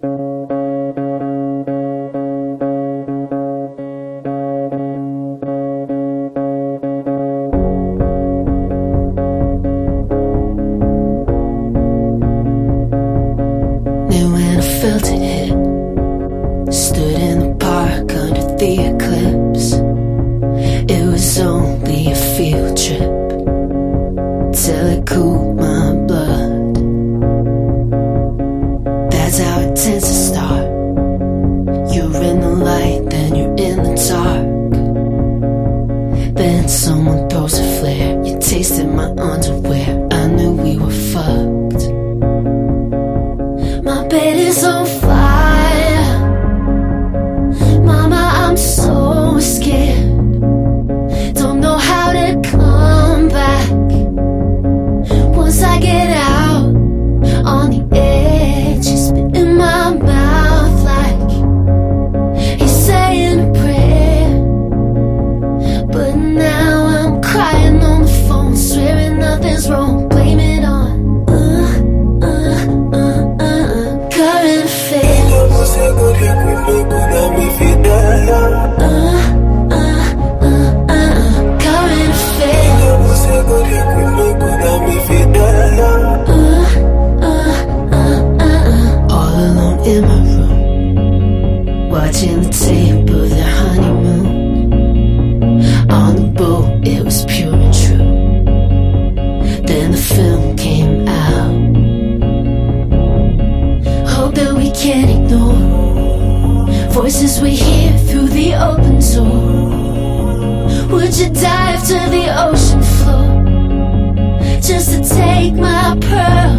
Felt it hit. Stood in the park under the eclipse. It was only a field trip till it cooled my blood. That's how it tends to start. You're in the light, then you're in the dark. Then someone throws a flare. You tasted my underwear. I knew we were fucked. My bed is on fire. Mama, I'm so scared. Don't know how to come back. Once I get out on the edge, you spit in my mouth like he's saying a prayer. But now I'm crying on the phone, swearing nothing's wrong, blame it on current affairs. Current affairs. All alone in my room, watching the tape of the honeymoon. On the boat, it was pure and true. Then the film came out. Hope that we can't ignore voices we hear through the open door. Would you dive to the ocean floor just to take my pearl?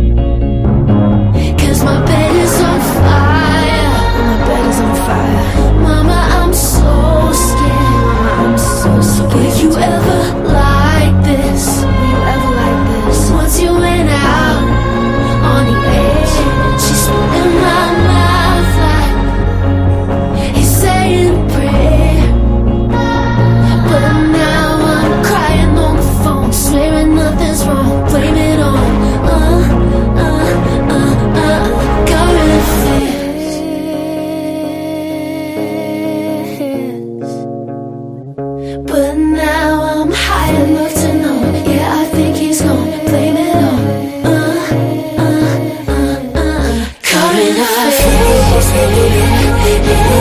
'Cause my bed is on fire. My bed is on fire. Mama, I'm so scared. Mama, I'm so scared. Will you ever like this? Will you ever like this? Once you went out on the edge, she spit in my mouth like he's saying a prayer. But now I'm crying on the phone, swearing nothing's wrong, blame it on current affairs. But now I'm high enough to know, yeah, I think he's gone, blame it on current affairs.